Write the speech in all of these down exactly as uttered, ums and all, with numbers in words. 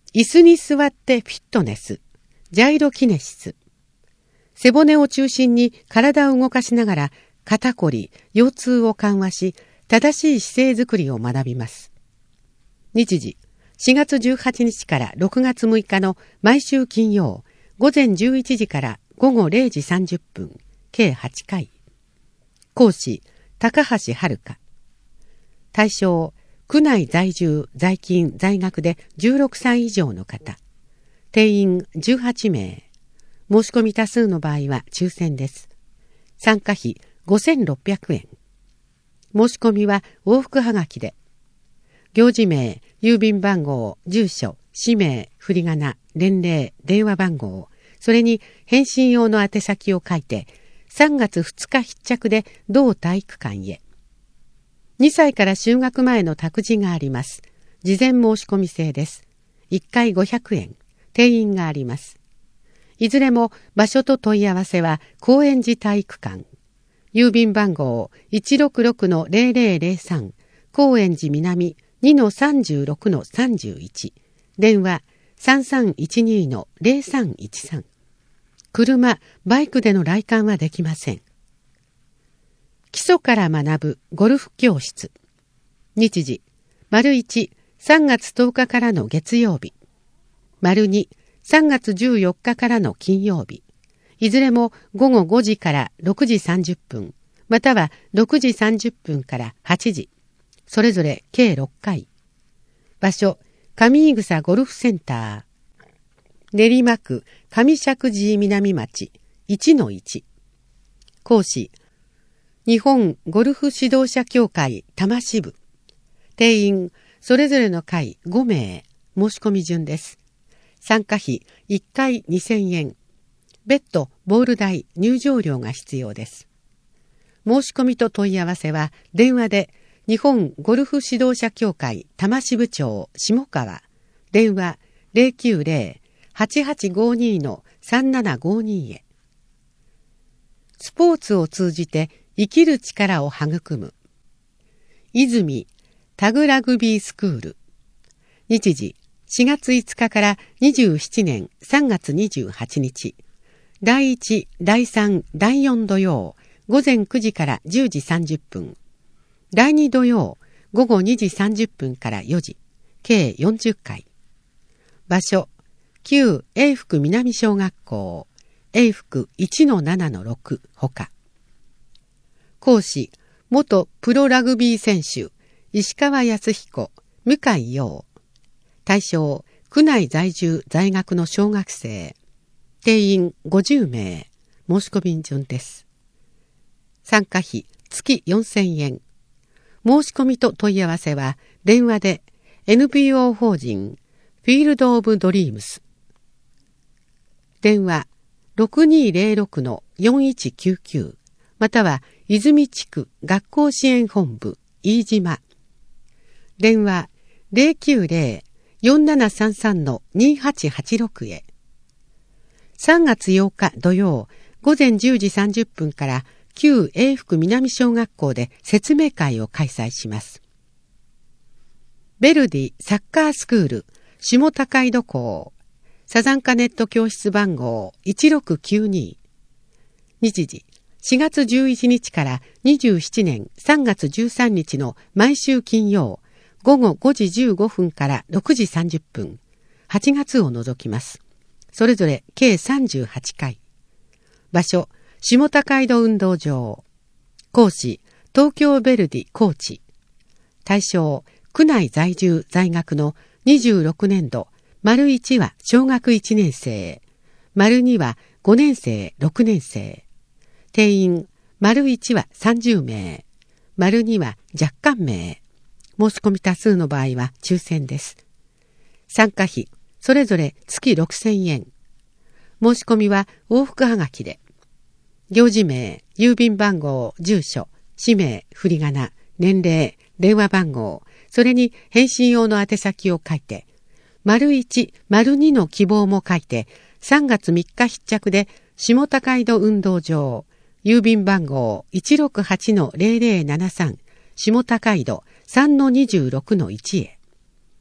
椅子に座ってフィットネス、ジャイロキネシス。背骨を中心に体を動かしながら肩こり、腰痛を緩和し、正しい姿勢づくりを学びます。日時、しがつじゅうはちにちからろくがつむいかの毎週金曜、午前じゅういちじから午後れいじさんじゅっぷん、計はちかい。講師、高橋遥。対象、区内在住、在勤、在学でじゅうろくさい以上の方。定員じゅうはちめい。申し込み多数の場合は抽選です。参加費ごせんろっぴゃくえん。申し込みは往復はがきで。行事名、郵便番号、住所、氏名、振り仮名、年齢、電話番号、それに返信用の宛先を書いて、さんがつふつか必着で同体育館へ。にさいから就学前の託児があります。事前申し込み制です。いっかいごひゃくえん、定員があります。いずれも場所と問い合わせは高円寺体育館。郵便番号 いちろくろくのぜろぜろぜろさん、高円寺南 にのさんじゅうろくのさんじゅういち。電話 さんさんいちにのぜろさんいちさん。車、バイクでの来館はできません。基礎から学ぶゴルフ教室。日時、丸いち、さんがつとおかからの月曜日。丸に、さんがつじゅうよっかからの金曜日。いずれもごごごじからろくじさんじゅっぷん、またはろくじさんじゅっぷんからはちじ。それぞれ計ろっかい。場所、上井草ゴルフセンター。練馬区上石神井南町 いちのいち。講師、日本ゴルフ指導者協会多摩支部。定員、それぞれの会ごめい。申し込み順です。参加費いっかいにせんえん。別途ボール代、入場料が必要です。申し込みと問い合わせは電話で日本ゴルフ指導者協会多摩支部長下川。電話 ゼロきゅうゼロ はちはちごにのさんななごに へ。スポーツを通じて生きる力を育む。泉タグラグビースクール。日時、しがついつかからにじゅうしちねんさんがつにじゅうはちにち。だいいち、だいさん、だいよん土曜、午前くじからじゅうじさんじゅっぷん。だいに土曜、午後にじさんじゅっぷんからよじ。計よんじゅっかい。場所、旧永福南小学校、永福 いちのななのろくほか。講師、元プロラグビー選手、石川康彦、向井陽。対象、区内在住在学の小学生。定員ごじゅうめい。申し込み順です。参加費月よんせんえん。申し込みと問い合わせは電話で エヌピーオー 法人フィールドオブドリームス。電話 ろくにーぜろろくのよんいちきゅうきゅう または泉地区学校支援本部飯島。電話 ゼロきゅうゼロ よんななさんさんのにはちはちろく へ。さんがつようか土曜午前じゅうじさんじゅっぷんから旧永福南小学校で説明会を開催します。ベルディサッカースクール下高井戸校。サザンカネット教室番号いちろくきゅうに。日時、しがつじゅういちにちからにじゅうしちねんさんがつじゅうさんにちの毎週金曜、午後ごじじゅうごふんからろくじさんじゅっぷん。はちがつを除きます。それぞれ計さんじゅうはちかい。場所、下高井戸運動場。講師、東京ベルディコーチ。対象、区内在住在学のにじゅうろくねんど、丸いちは小学いちねんせい、丸にはごねんせい、ろくねんせい。定員、丸いちはさんじゅうめい、丸には若干名。申し込み多数の場合は抽選です。参加費、それぞれ月ろくせんえん。申し込みは往復はがきで。行事名、郵便番号、住所、氏名、振り仮名、年齢、電話番号、それに返信用の宛先を書いて、丸いち、丸にの希望も書いて、さんがつみっか必着で下高井戸運動場、郵便番号 いちろくはちのぜろぜろななさん、下高井戸 さんのにじゅうろくのいち へ。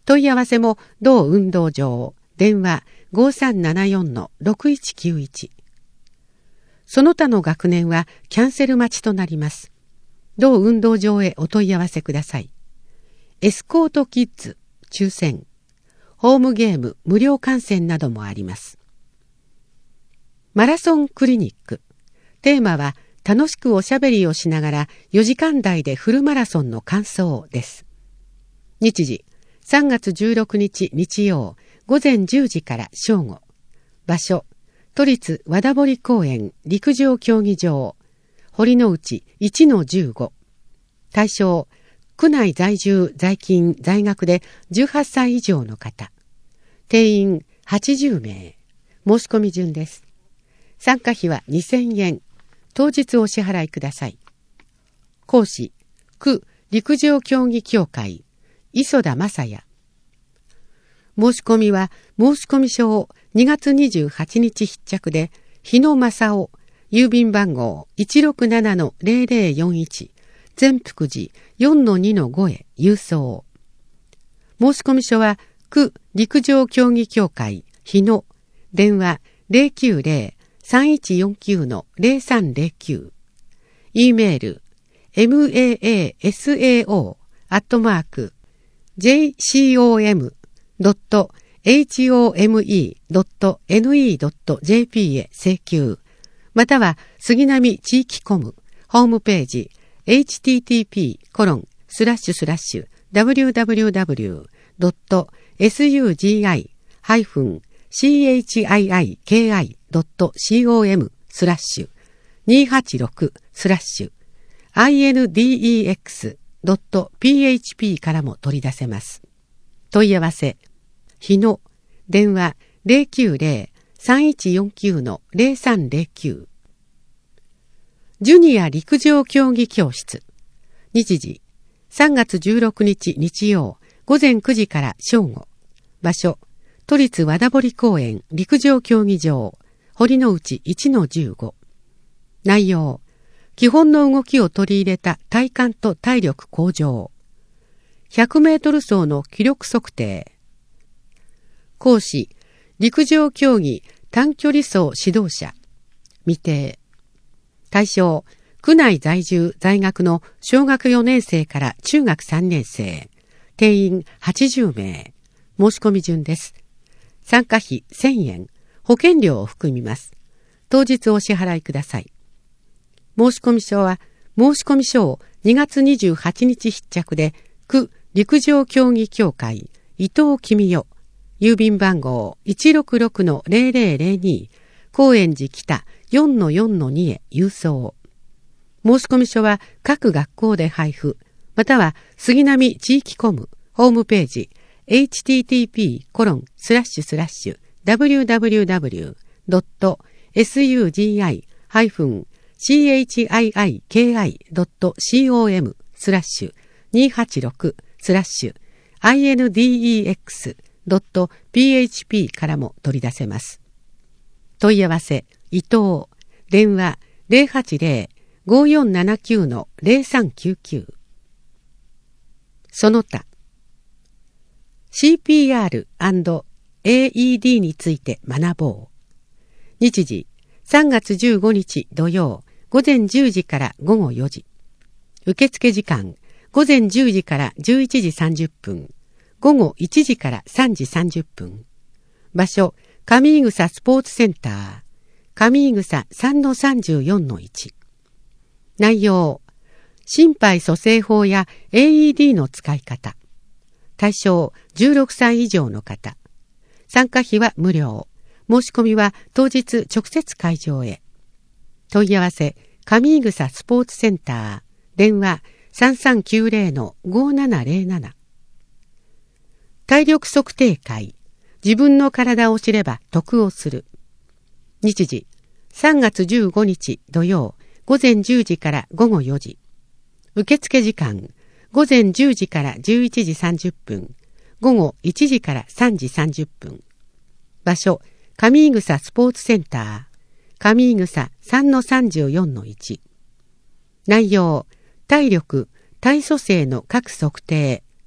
問い合わせも同運動場、電話 ごさんななよんのろくいちきゅういち。その他の学年はキャンセル待ちとなります。同運動場へお問い合わせください。エスコートキッズ、抽選、ホームゲーム無料観戦などもあります。マラソンクリニック。テーマは楽しくおしゃべりをしながらよじかん台でフルマラソンの完走です。日時、さんがつじゅうろくにち日曜、ごぜんじゅうじから正午。場所、都立和田堀公園陸上競技場、堀之内 いちのじゅうご。対象、区内在住、在勤、在学でじゅうはっさい以上の方。定員はちじゅうめい。申し込み順です。参加費はにせんえん。当日お支払いください。講師、区陸上競技協会、磯田正也。申し込みは申込書をにがつにじゅうはちにち必着で、日野正夫、郵便番号 いちろくななのぜろぜろよんいち、善福寺 よんのにのご へ郵送。申込書は区陸上競技協会日野、電話 ゼロきゅうゼロ さんいちよんきゅう のぜろさんぜろきゅう。E メール マー アットマーク ジェイシーオーエム ドット エイチオーエムイー ドット エヌイー ドット ジェーピー へ請求。または杉並地域コムホームページ エイチティーティーピーコロンスラッシュスラッシュダブリューダブリューダブリュー ドット エスユージーアイ ハイフン シーエイチアイアイケーアイ ドット コム スラッシュにーはちろくスラッシュ アイエヌディーイーエックス ドット ピーエイチピー からも取り出せます。問い合わせ、日野、電話 ゼロきゅうゼロ さんいちよんきゅう のぜろさんぜろきゅう。ジュニア陸上競技教室。日時、さんがつじゅうろくにち日曜、ごぜんくじから正午。場所、都立和田堀公園陸上競技場、堀之内 いちのじゅうご。内容、基本の動きを取り入れた体幹と体力向上。ひゃくメートル走の気力測定。講師、陸上競技短距離走指導者。未定。対象、区内在住在学の小学よねんせいから中学さんねんせい。定員はちじゅうめい。申し込み順です。参加費せんえん。保険料を含みます。当日お支払いください。申込書は申込書をにがつにじゅうはちにち必着で、区陸上競技協会伊藤公代、郵便番号 いちろくろくのぜろぜろぜろに、高円寺北 よんのよんのに へ郵送。申込書は各学校で配布、または杉並地域コムホームページ エイチティーティーピーコロンスラッシュスラッシュダブリューダブリューダブリュー ドット エスユージーアイ ハイフン シーエイチアイアイケーアイ ドット コム スラッシュにーはちろくスラッシュ アイエヌディーイーエックス ドット ピーエイチピー からも取り出せます。問い合わせ、伊藤、電話 ゼロはちゼロ ごよんななきゅうのぜろさんきゅうきゅう。その他、シーピーアールアンドエーイーディー について学ぼう。日時、さんがつじゅうごにち土曜、ごぜんじゅうじからごごよじ。受付時間、ごぜんじゅうじからじゅういちじさんじゅっぷん、ごごいちじからさんじさんじゅっぷん。場所、上井草スポーツセンター、上井草 さんのさんじゅうよんのいち。内容、心肺蘇生法や エーイーディー の使い方。対象、じゅうろくさい以上の方。参加費は無料。申し込みは当日直接会場へ。問い合わせ、上井草スポーツセンター、電話 さんさんきゅうゼロのごななゼロなな。体力測定会、自分の体を知れば得をする。日時、さんがつじゅうごにち土曜、ごぜんじゅうじからごごよじ。受付時間、ごぜんじゅうじからじゅういちじさんじゅっぷん、ごごいちじからさんじさんじゅっぷん。場所、上井草スポーツセンター、上井草 さんのさんじゅうよんのいち。内容、体力、体組成の各測定、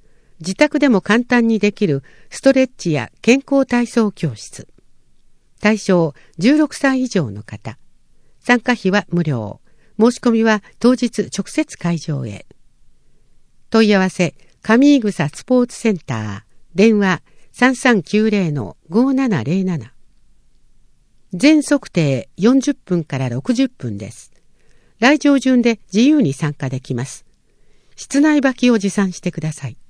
自宅でも簡単にできるストレッチや健康体操教室。対象じゅうろくさい以上の方。参加費は無料。申し込みは当日直接会場へ。問い合わせ、上井草スポーツセンター。電話 さんさんきゅうゼロのごななゼロなな。全測定よんじゅっぷんからろくじゅっぷんです。来場順で自由に参加できます。室内履きを持参してください。